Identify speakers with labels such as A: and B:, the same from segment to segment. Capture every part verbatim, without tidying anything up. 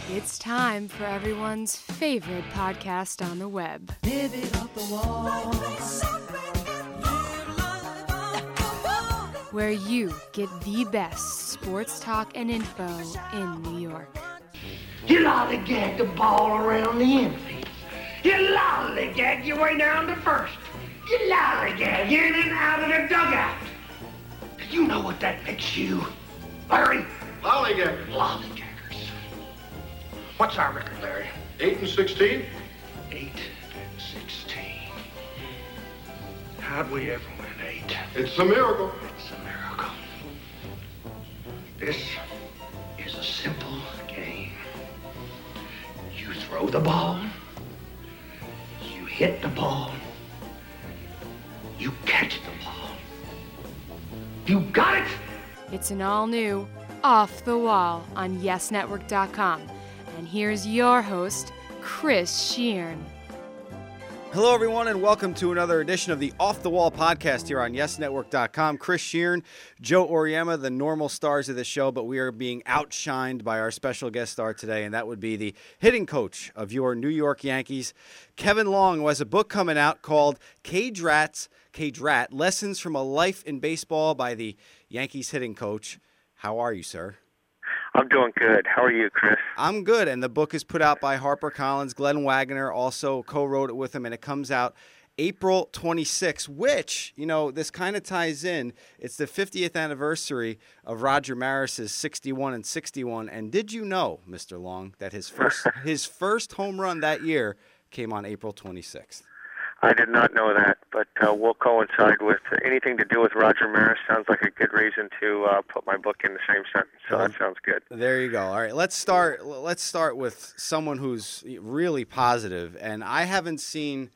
A: It's time for everyone's favorite podcast on the web.
B: Live it off the wall.
A: Where you get the best sports talk and info in New York.
C: You lollygag the ball around the infield. You lollygag your way down to first. You lollygag in and out of the dugout. You know what that makes you, Larry?
D: Lollygaggers.
C: Lollygaggers. What's our record, Larry?
D: Eight and sixteen.
C: Eight and sixteen. How'd we ever win eight?
D: It's a miracle.
C: It's a miracle. This is a simple game. You throw the ball. You hit the ball. You catch the ball. You got it?
A: It's an all-new Off the Wall on yes network dot com. And here's your host, Chris Sheehan.
E: Hello, everyone, and welcome to another edition of the Off the Wall podcast here on yes network dot com. Chris Sheehan, Joe Oriema, the normal stars of the show, but we are being outshined by our special guest star today, and that would be the hitting coach of your New York Yankees, Kevin Long, who has a book coming out called Cage Rats, Cage Rat, Lessons from a Life in Baseball by the Yankees hitting coach. How are you, sir?
F: I'm doing good. How are you, Chris?
E: I'm good, and the book is put out by HarperCollins. Glenn Wagner also co-wrote it with him, and it comes out April twenty-sixth, which, you know, this kind of ties in. It's the fiftieth anniversary of Roger Maris's sixty-one and sixty-one, and did you know, Mister Long, that his first his first home run that year came on April twenty-sixth?
F: I did not know that, but uh, we'll coincide with anything to do with Roger Maris. Sounds like a good reason to uh, put my book in the same sentence. So that sounds good.
E: There you go. All right, let's start. Let's start with someone who's really positive, and I haven't seen.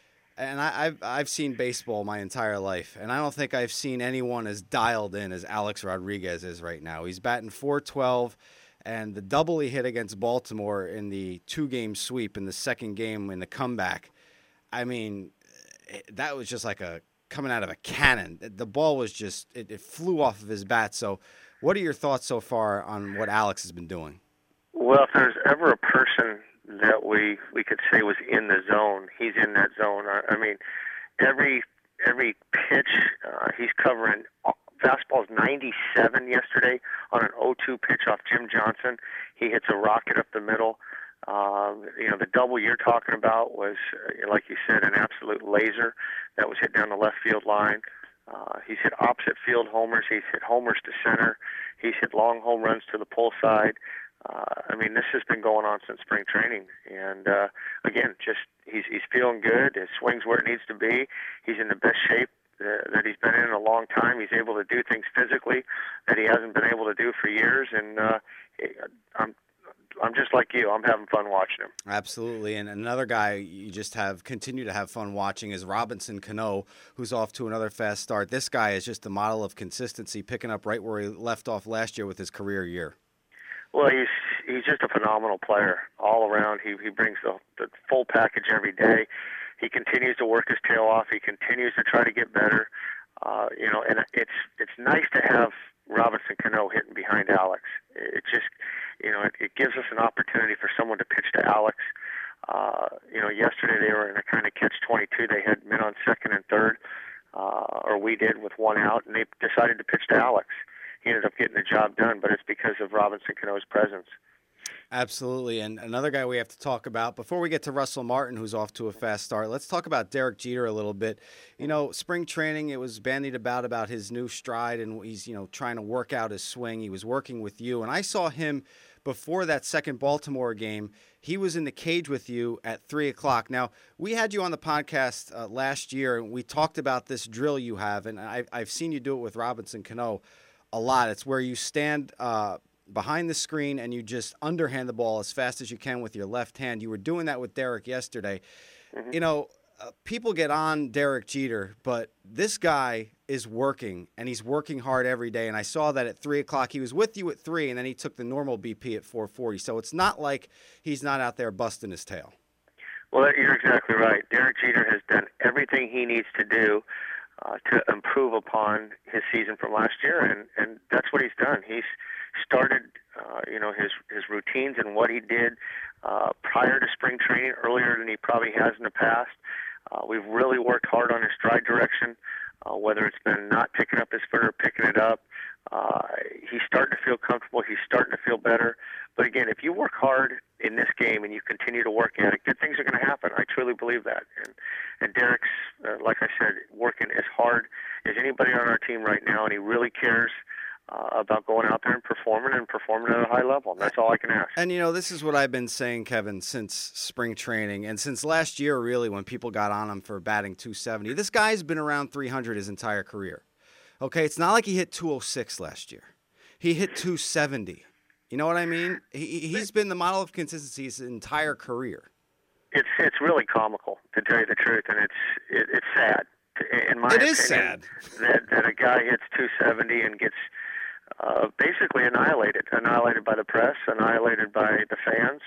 E: And I, I've I've seen baseball my entire life, and I don't think I've seen anyone as dialed in as Alex Rodriguez is right now. He's batting four twelve, and the double he hit against Baltimore in the two-game sweep in the second game in the comeback. I mean, that was just like a coming out of a cannon. The ball was just it, it flew off of his bat. So, what are your thoughts so far on what Alex has been doing?
F: Well, if there's ever a person that we we could say was in the zone, he's in that zone. I, I mean, every every pitch uh, he's covering. Fastball's ninety-seven yesterday on an oh two pitch off Jim Johnson. He hits a rocket up the middle. Um, you know, the double you're talking about was, uh, like you said, an absolute laser that was hit down the left field line. Uh, he's hit opposite field homers. He's hit homers to center. He's hit long home runs to the pull side. Uh, I mean, this has been going on since spring training. And, uh, again, just he's he's feeling good. His swing's where it needs to be. He's in the best shape uh, that he's been in in a long time. He's able to do things physically that he hasn't been able to do for years. And uh, I'm I'm just like you. I'm having fun watching him.
E: Absolutely. And another guy you just have continue to have fun watching is Robinson Cano, who's off to another fast start. This guy is just a model of consistency, picking up right where he left off last year with his career year.
F: Well, he's he's just a phenomenal player all around. He he brings the, the full package every day. He continues to work his tail off. He continues to try to get better. Uh, you know, and it's it's nice to have Robinson Cano hitting behind Alex. It just, you know, it, it gives us an opportunity for someone to pitch to Alex. Uh, you know, yesterday they were in a kind of catch twenty-two. They had men on second and third, uh, or we did with one out, and they decided to pitch to Alex. He ended up getting the job done, but it's because of Robinson Cano's presence.
E: Absolutely. And another guy we have to talk about, before we get to Russell Martin, who's off to a fast start, let's talk about Derek Jeter a little bit. You know, spring training, it was bandied about about his new stride, and he's, you know, trying to work out his swing. He was working with you. And I saw him before that second Baltimore game. He was in the cage with you at three o'clock. Now, we had you on the podcast uh, last year, and we talked about this drill you have, and I, I've seen you do it with Robinson Cano a lot. It's where you stand uh, behind the screen and you just underhand the ball as fast as you can with your left hand. You were doing that with Derek yesterday. Mm-hmm. You know, uh, people get on Derek Jeter, but this guy is working, and he's working hard every day. And I saw that at three o'clock. He was with you at three, and then he took the normal B P at four forty. So it's not like he's not out there busting his tail.
F: Well, you're exactly right. Derek Jeter has done everything he needs to do uh, to improve upon his season from last year, and, and that's what he's done. He's started uh, you know, his his routines and what he did uh, prior to spring training, earlier than he probably has in the past. Uh, we've really worked hard on his stride direction, uh, whether it's been not picking up his foot or picking it up. Uh, he's starting to feel comfortable. He's starting to feel better. But again, if you work hard in this game and you continue to work at it, good things are going to happen. I truly believe that. And, and Derek's, uh, like I said, working as hard as anybody on our team right now, and he really cares uh, about going out there and performing and performing at a high level. And that's all I can ask.
E: And, you know, this is what I've been saying, Kevin, since spring training and since last year, really, when people got on him for batting two seventy. This guy's been around three hundred his entire career. Okay, it's not like he hit two oh six last year. He hit two seventy. You know what I mean? He, he's been the model of consistency his entire career.
F: It's it's really comical, to tell you the truth, and it's it, it's sad. In my
E: it
F: opinion,
E: is sad
F: that, that a guy hits two seventy and gets uh, basically annihilated, annihilated by the press, annihilated by the fans.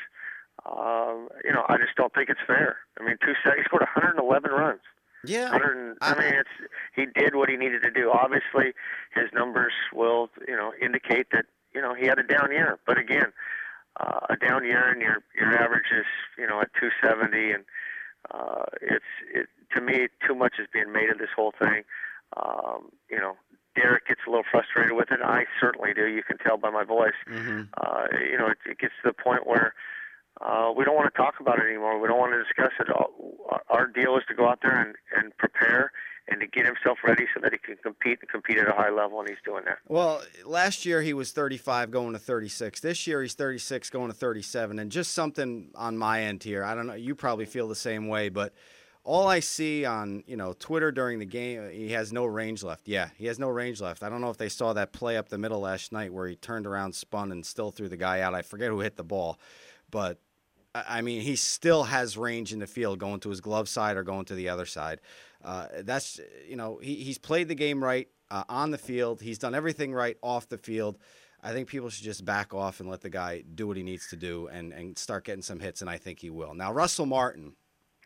F: Um, you know, I just don't think it's fair. I mean, two he scored one hundred eleven runs.
E: Yeah,
F: one hundred, I, I mean, it's he did what he needed to do. Obviously, his numbers will, you know, indicate that you know he had a down year. But again, uh, a down year and your your average is you know at two seventy, and uh, it's it to me too much is being made of this whole thing. Um, you know, Derek gets a little frustrated with it. I certainly do. You can tell by my voice.
E: Mm-hmm.
F: Uh, you know, it, it gets to the point where. Uh, we don't want to talk about it anymore. We don't want to discuss it. Our deal is to go out there and, and prepare and to get himself ready so that he can compete and compete at a high level, and he's doing that.
E: Well, last year he was thirty-five going to thirty-six. This year he's thirty-six going to thirty-seven. And just something on my end here, I don't know, you probably feel the same way, but all I see on, you know, Twitter during the game, he has no range left. Yeah, he has no range left. I don't know if they saw that play up the middle last night where he turned around, spun, and still threw the guy out. I forget who hit the ball. But, I mean, he still has range in the field going to his glove side or going to the other side. Uh, that's, you know, he, he's played the game right uh, on the field. He's done everything right off the field. I think people should just back off and let the guy do what he needs to do and, and start getting some hits, and I think he will. Now, Russell Martin,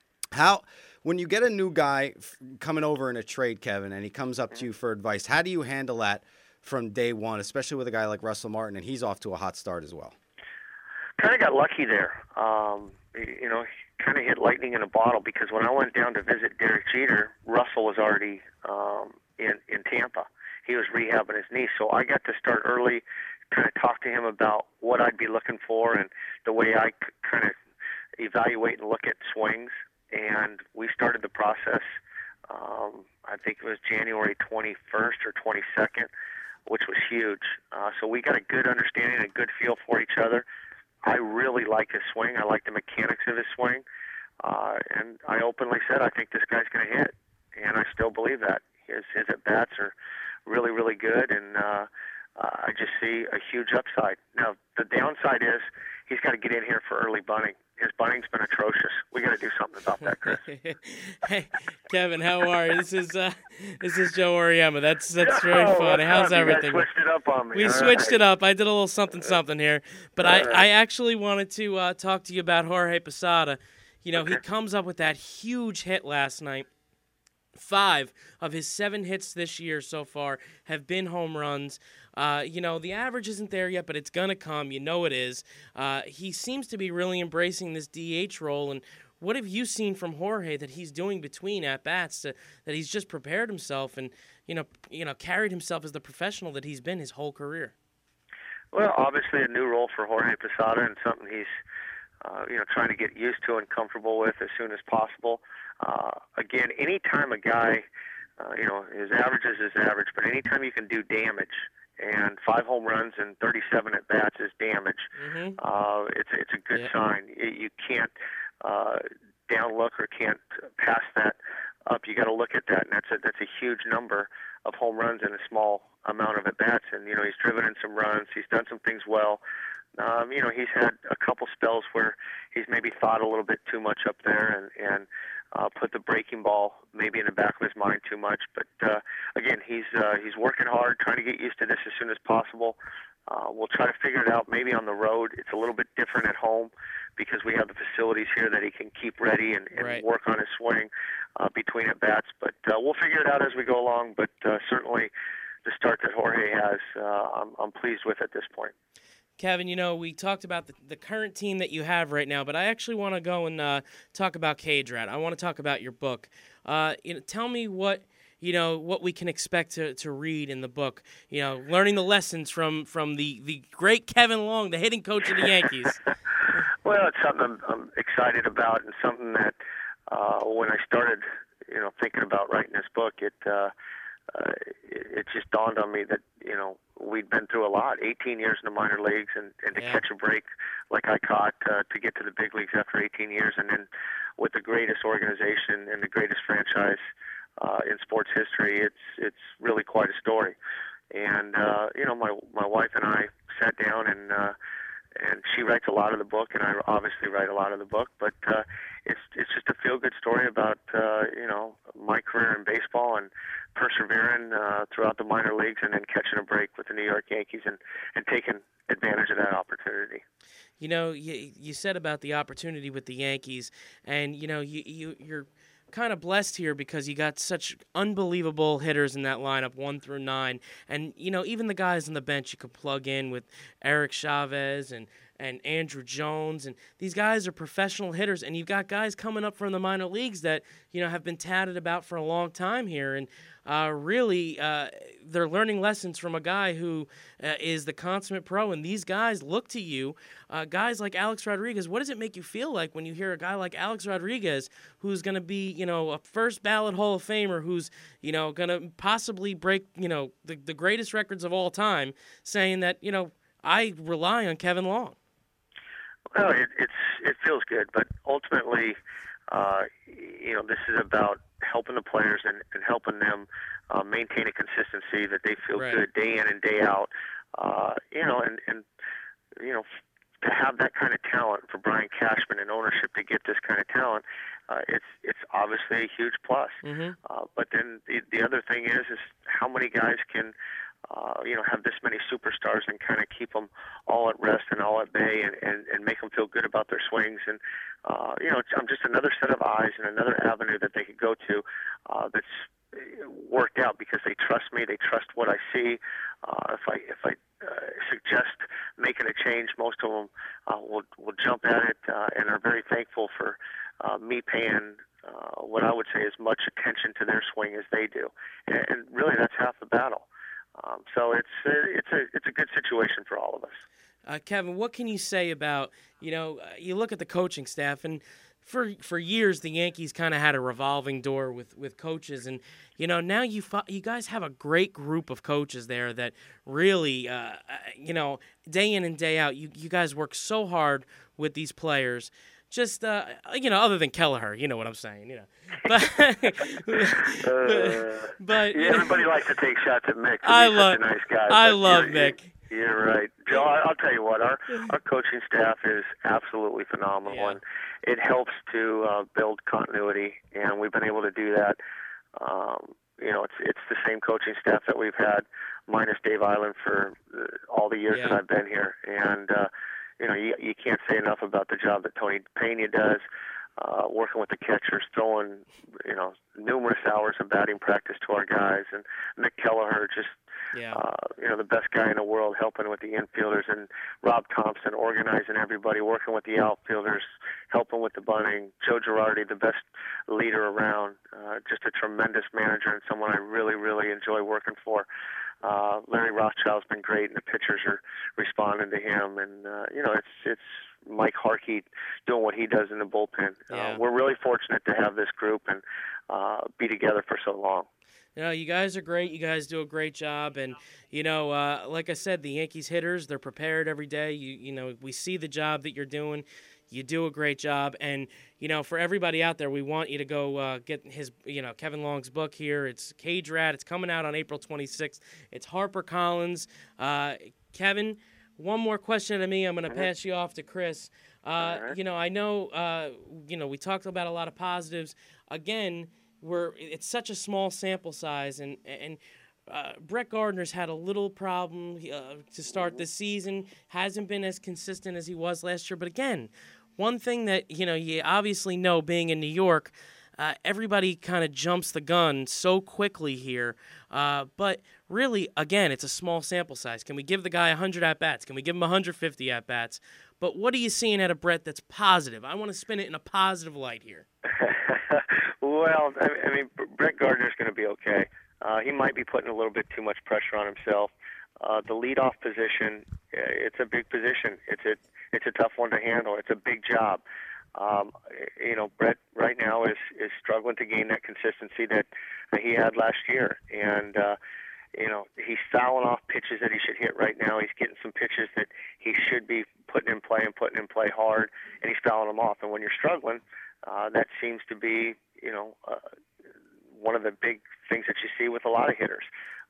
E: how when you get a new guy f- coming over in a trade, Kevin, and he comes up to you for advice, how do you handle that from day one, especially with a guy like Russell Martin, and he's off to a hot start as well?
F: Kind of got lucky there. Um, you know, kind of hit lightning in a bottle because when I went down to visit Derek Jeter, Russell was already um, in, in Tampa. He was rehabbing his knee. So I got to start early, kind of talk to him about what I'd be looking for and the way I kind of evaluate and look at swings. And we started the process, um, I think it was January twenty-first or twenty-second, which was huge. Uh, so we got a good understanding and a good feel for each other. I really like his swing. I like the mechanics of his swing. Uh, and I openly said, I think this guy's going to hit. And I still believe that. His, his at-bats are really, really good. And uh, uh, I just see a huge upside. Now, the downside is he's got to get in here for early bunting. His bunting's been atrocious. We got to do something about that, Chris.
G: Hey, Kevin, how are you? This is uh, this is Joe Oriema. That's that's very oh, funny. How's everything?
F: You switched it up on me.
G: We
F: All
G: switched
F: right.
G: it up. I did a little something something here, but I,
F: right.
G: I actually wanted to uh, talk to you about Jorge Posada. You know,
F: okay.
G: he comes up with that huge hit last night. Five of his seven hits this year so far have been home runs. Uh, you know, the average isn't there yet, but it's going to come. You know it is. Uh, he seems to be really embracing this D H role. And what have you seen from Jorge that he's doing between at-bats, to, that he's just prepared himself and, you know, you know, carried himself as the professional that he's been his whole career?
F: Well, obviously a new role for Jorge Posada and something he's, uh, you know, trying to get used to and comfortable with as soon as possible. Uh, again, anytime a guy, uh, you know, his average is his average, but anytime you can do damage, and five home runs and thirty-seven at bats is damage,
G: Mm-hmm.
F: uh, it's it's a good
G: Yeah.
F: sign. You, you can't uh, downlook or can't pass that up. You got to look at that, and that's a that's a huge number of home runs in a small amount of at bats. And you know, he's driven in some runs. He's done some things well. Um, you know, he's had a couple spells where he's maybe thought a little bit too much up there and, and uh, put the breaking ball maybe in the back of his mind too much. But uh, again, he's uh, he's working hard, trying to get used to this as soon as possible. Uh, we'll try to figure it out maybe on the road. It's a little bit different at home because we have the facilities here that he can keep ready and, and
G: Right.
F: work on his swing uh, between at bats. But uh, we'll figure it out as we go along. But uh, certainly the start that Jorge has, uh, I'm, I'm pleased with at this point.
G: Kevin, you know, we talked about the, the current team that you have right now, but I actually want to go and uh, talk about Cage Rat. I want to talk about your book. Uh, you know, tell me what you know what we can expect to, to read in the book. You know, learning the lessons from from the, the great Kevin Long, the hitting coach of the Yankees.
F: Well, it's something I'm, I'm excited about, and something that uh, when I started, you know, thinking about writing this book, it. Uh, Uh, it, it just dawned on me that, you know, we'd been through a lot, eighteen years in the minor leagues, and, and to
G: yeah.
F: catch a break like I caught uh, to get to the big leagues after eighteen years, and then with the greatest organization and the greatest franchise uh, in sports history, it's it's really quite a story. And, uh, you know, my my wife and I sat down, and uh, and she writes a lot of the book, and I obviously write a lot of the book, but uh, it's it's just a feel-good story about, uh, you know, my career in baseball and persevering uh, throughout the minor leagues and then catching a break with the New York Yankees and, and taking advantage of that opportunity.
G: You know, you, you said about the opportunity with the Yankees, and, you know, you, you, you're kind of blessed here because you got such unbelievable hitters in that lineup, one through nine. And, you know, even the guys on the bench you could plug in with Eric Chavez and, and Andrew Jones. And these guys are professional hitters. And you've got guys coming up from the minor leagues that, you know, have been tatted about for a long time here. And uh, really, uh, they're learning lessons from a guy who uh, is the consummate pro. And these guys look to you, uh, guys like Alex Rodriguez. What does it make you feel like when you hear a guy like Alex Rodriguez, who's going to be, you know, a first ballot Hall of Famer, who's, you know, going to possibly break, you know, the, the greatest records of all time, saying that, you know, I rely on Kevin Long?
F: Well, it, it's it feels good, but ultimately, uh, you know, this is about helping the players and, and helping them uh, maintain a consistency that they feel
G: right.
F: good day in and day out. Uh, you know, and, and you know, to have that kind of talent for Brian Cashman and ownership to get this kind of talent, uh, it's it's obviously a huge plus.
G: Mm-hmm.
F: Uh, but then the the other thing is is how many guys can. Uh, you know, have this many superstars and kind of keep them all at rest and all at bay and, and, and make them feel good about their swings. And, uh, you know, it's, I'm just another set of eyes and another avenue that they could go to uh, that's worked out because they trust me. They trust what I see. Uh, if I if I uh, suggest making a change, most of them uh, will, will jump at it uh, and are very thankful for uh, me paying uh, what I would say is much attention to their swing as they do. And, and really, that's half the battle. Um, so it's uh, it's a it's a good situation for all of us.
G: Uh, Kevin, what can you say about, you know, uh, you look at the coaching staff, and for for years the Yankees kind of had a revolving door with, with coaches, and you know now you fo- you guys have a great group of coaches there that really, uh, you know, day in and day out, you you guys work so hard with these players. Just, uh, you know, other than Kelleher, you know what I'm saying, you know. But,
F: uh,
G: but
F: yeah, everybody likes to take shots at Mick.
G: I
F: He's
G: love,
F: such a nice guy.
G: I
F: but
G: love
F: you're,
G: Mick.
F: You're, you're right, Joe. I'll tell you what, our our coaching staff is absolutely phenomenal,
G: Yeah.
F: and it helps to uh, build continuity, and we've been able to do that. Um, you know, it's it's the same coaching staff that we've had, minus Dave Island, for uh, all the years
G: Yeah.
F: that I've been here, and. Uh, You know, you, you can't say enough about the job that Tony Pena does, uh, working with the catchers, throwing, you know, numerous hours of batting practice to our guys. And Mick Kelleher, just,
G: Yeah.
F: uh, you know, the best guy in the world, helping with the infielders. And Rob Thompson, organizing everybody, working with the outfielders, helping with the bunting. Joe Girardi, the best leader around, uh, just a tremendous manager and someone I really, really enjoy working for. Uh, Larry Rothschild's been great, and the pitchers are responding to him. And uh, you know, it's it's Mike Harkey doing what he does in the bullpen.
G: Yeah.
F: Uh, we're really fortunate to have this group and uh, be together for so long.
G: You know, you guys are great. You guys do a great job, and you know, uh, like I said, the Yankees hitters, they're prepared every day. You you know, we see the job that you're doing. You do a great job, and you know, for everybody out there, we want you to go uh, get his, you know, Kevin Long's book here. It's Cage Rat. It's coming out on April twenty-sixth. It's HarperCollins. Uh, Kevin, one more question to me. I'm going to pass you off to Chris. Uh,
F: right.
G: You know, I know, uh, you know, we talked about a lot of positives. Again, we're it's such a small sample size, and and. Uh, Brett Gardner's had a little problem uh, to start this season. Hasn't been as consistent as he was last year. But again, one thing that you know you obviously know, being in New York, uh, everybody kind of jumps the gun so quickly here. Uh, but really, again, it's a small sample size. Can we give the guy one hundred at-bats? Can we give him one hundred fifty at-bats? But what are you seeing out of Brett that's positive? I want to spin it in a positive light here.
F: Well, I I mean, Brett Gardner's going to be okay. Uh, he might be putting a little bit too much pressure on himself. Uh, the leadoff position, it's a big position. It's a it's a tough one to handle. It's a big job. Um, you know, Brett right now is is struggling to gain that consistency that, that he had last year, and uh, you know he's fouling off pitches that he should hit right now. He's getting some pitches that he should be putting in play and putting in play hard, and he's fouling them off. And when you're struggling, uh, that seems to be you know uh, one of the big things that you see with a lot of hitters.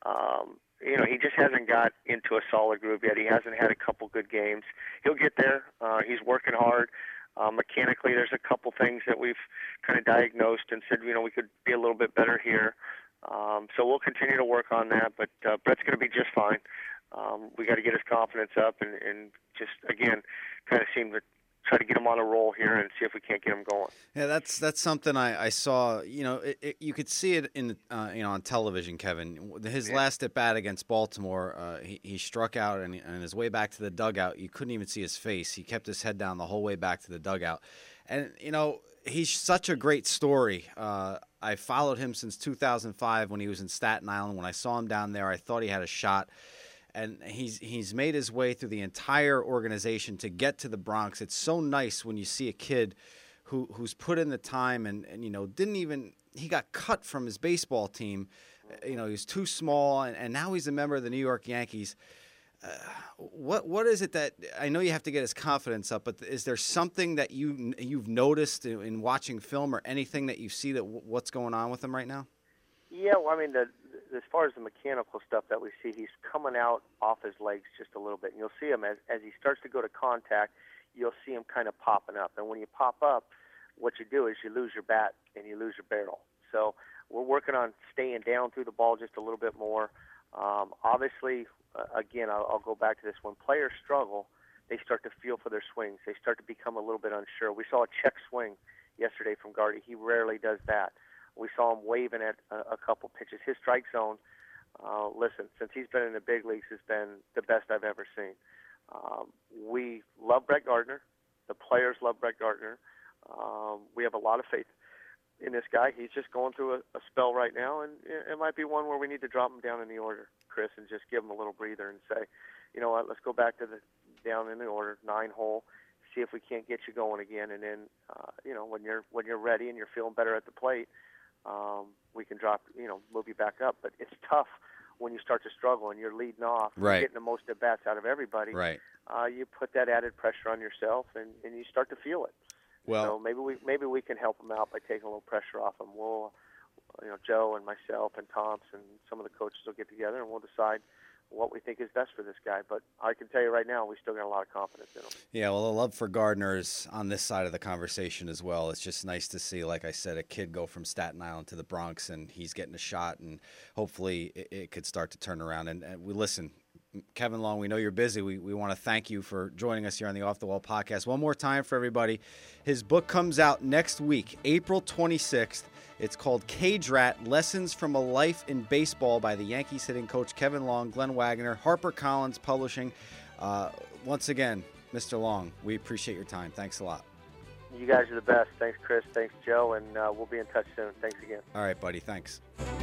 F: Um, you know, he just hasn't got into a solid groove yet. He hasn't had a couple good games. He'll get there. Uh, he's working hard. Uh, mechanically, there's a couple things that we've kind of diagnosed and said, you know, we could be a little bit better here. Um, so we'll continue to work on that. But uh, Brett's going to be just fine. Um, we got to get his confidence up and, and just, again, kind of seem to try to get him on a roll here and see if we can't get him going.
E: Yeah, that's that's something I, I saw. You know, it, it, you could see it in uh, you know on television. Kevin, his
F: Yeah.
E: last at bat against Baltimore, uh, he he struck out and on his way back to the dugout, you couldn't even see his face. He kept his head down the whole way back to the dugout, and you know he's such a great story. Uh, I followed him since two thousand five when he was in Staten Island. When I saw him down there, I thought he had a shot. And he's he's made his way through the entire organization to get to the Bronx. It's so nice when you see a kid who who's put in the time and, and you know didn't even he got cut from his baseball team. You know, he was too small, and, and now he's a member of the New York Yankees. Uh, what what is it that I know you have to get his confidence up, but is there something that you you've noticed in, in watching film or anything that you see that what's going on with him right now?
F: Yeah, well, I mean, the, as far as the mechanical stuff that we see, he's coming out off his legs just a little bit. And you'll see him as, as he starts to go to contact, you'll see him kind of popping up. And when you pop up, what you do is you lose your bat and you lose your barrel. So we're working on staying down through the ball just a little bit more. Um, obviously, uh, again, I'll, I'll go back to this. When players struggle, they start to feel for their swings. They start to become a little bit unsure. We saw a check swing yesterday from Gardy. He rarely does that. We saw him waving at a, a couple pitches. His strike zone, uh, listen, since he's been in the big leagues, has been the best I've ever seen. Um, we love Brett Gardner. The players love Brett Gardner. Um, we have a lot of faith in this guy. He's just going through a, a spell right now, and it, it might be one where we need to drop him down in the order, Chris, and just give him a little breather and say, you know what, let's go back to the down in the order, nine hole, see if we can't get you going again, and then, uh, you know, when you're when you're ready and you're feeling better at the plate, Um, we can drop, you know, move you back up. But it's tough when you start to struggle and you're leading off,
E: Right.
F: you're getting the most at bats out of everybody.
E: Right.
F: Uh, you put that added pressure on yourself, and, and you start to feel it.
E: Well,
F: so maybe we maybe we can help him out by taking a little pressure off him. We'll, you know, Joe and myself and Tomps and some of the coaches will get together and we'll decide what we think is best for this guy. But I can tell you right now, we still got a lot of confidence in him.
E: Yeah, well, the love for Gardner is on this side of the conversation as well. It's just nice to see, like I said, a kid go from Staten Island to the Bronx, and he's getting a shot, and hopefully it, it could start to turn around. And, and we listen, Kevin Long, we know you're busy. We, we want to thank you for joining us here on the Off the Wall podcast. One more time for everybody. His book comes out next week, April twenty-sixth. It's called Cage Rat, Lessons from a Life in Baseball by the Yankees hitting coach Kevin Long, Glenn Wagner, HarperCollins Publishing. Uh, once again, Mister Long, we appreciate your time. Thanks a lot.
F: You guys are the best. Thanks, Chris. Thanks, Joe. And uh, we'll be in touch soon. Thanks again.
E: All right, buddy. Thanks.